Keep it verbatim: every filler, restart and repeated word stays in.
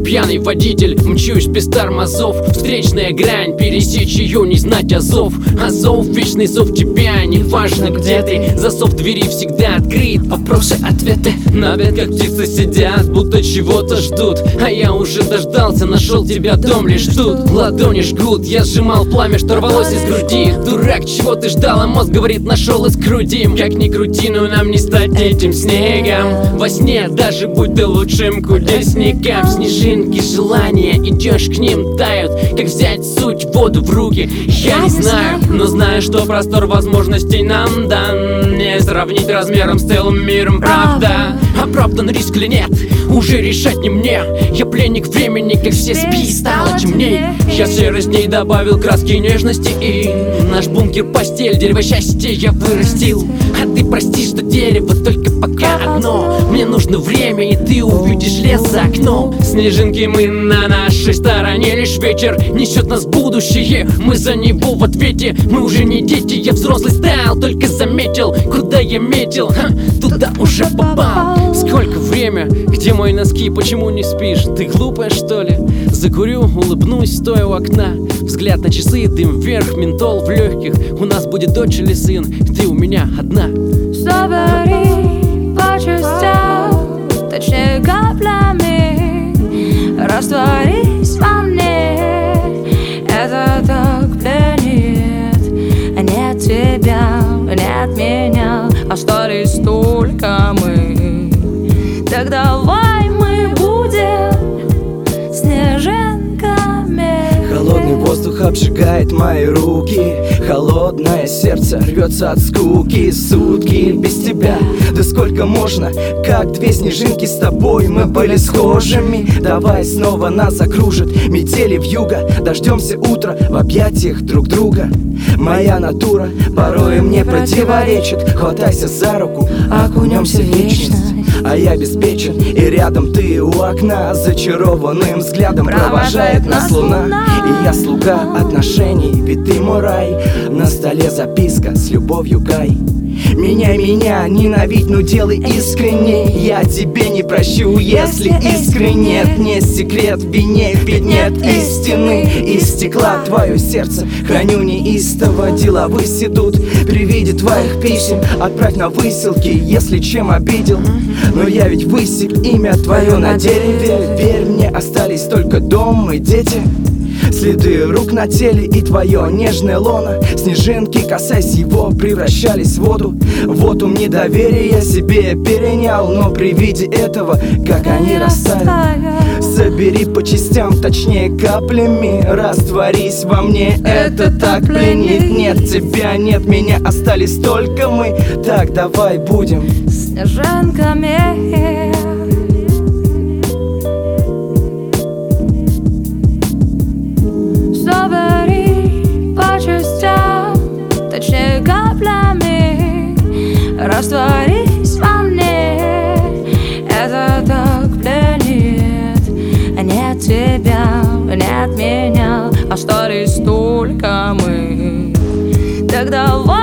пьяный водитель, мчусь без тормозов. Встречная грань, пересечь ее, не знать азов. Азов, вечный зов тебя, неважно где ты. Засов двери всегда открыт, вопросы, ответы на вид, как птицы сидят, будто чего-то ждут. А я уже дождался, нашел тебя, дом лишь тут. Ладони жгут, я сжимал пламя, что рвалось из груди. Дурак, чего ты ждал, а мозг говорит, нашел и скрутим. Как ни крути, но нам не стать этим снегом. Во сне даже будь ты лучшим кудесником. Снежинки желания, идешь к ним, тают. Как взять суть, воду в руки, я не знаю. Но знаю, что простор возможностей нам дан. Не сравнить размером с целым миром, правда. Оправдан риск или нет, уже решать не мне. Я пленник времени, как все спи, стало темней. Я серость ней добавил краски и нежности. И наш бункер, постель, дерево счастья я вырастил. А ты прости, что дерево только пока одно. Мне нужно время, и ты увидишь лес за окном. Снежинки, мы на нашей стороне, лишь вечер несет нас в будущее. Мы за него в ответе, мы уже не дети. Я взрослый стал, только заметил, куда я метил, ха, туда уже попал. Сколько время, где мои носки, почему не спишь? Ты глупая, что ли? Закурю, улыбнусь, стоя у окна. Взгляд на часы, дым вверх, ментол в легких. У нас будет дочь или сын, ты у меня одна. Собери по частям, точнее каплями, растворись во мне. Это так пленит. Нет тебя, нет меня, остались только мы. Так давай мы будем снежинками. Холодный воздух обжигает мои руки. Холодное сердце рвется от скуки. Сутки без тебя, да сколько можно? Как две снежинки с тобой мы были схожими. Давай снова нас закружит метели вьюга. Дождемся утра в объятиях друг друга. Моя натура порой мне противоречит. Хватайся за руку, окунемся в вечность. А я беспечен, и рядом ты у окна. Зачарованным взглядом провожает нас луна. И я слуга отношений, ведь ты мой рай. На столе записка с любовью, Гай. Меняй меня, ненавидь, но делай искренне. Я тебе не прощу, если искры нет. Не секрет в вине, ведь нет истины. Из стекла твое сердце храню неистово. Дела выседут при виде твоих писем. Отправь на выселки, если чем обидел. Но я ведь высек имя твое на дереве. Верь мне, остались только дом и дети. Следы рук на теле и твое нежное лоно. Снежинки, касаясь его, превращались в воду. Вот ум недоверия я себе перенял. Но при виде этого, как они растаяли. Собери по частям, точнее каплями. Растворись во мне, это так пленит. Нет тебя, нет меня, остались только мы. Так давай будем снежинками. Собери по частям, точнее каплями. Растворись во мне, это так пленит. Нет тебя, нет меня, остались только мы. Так давай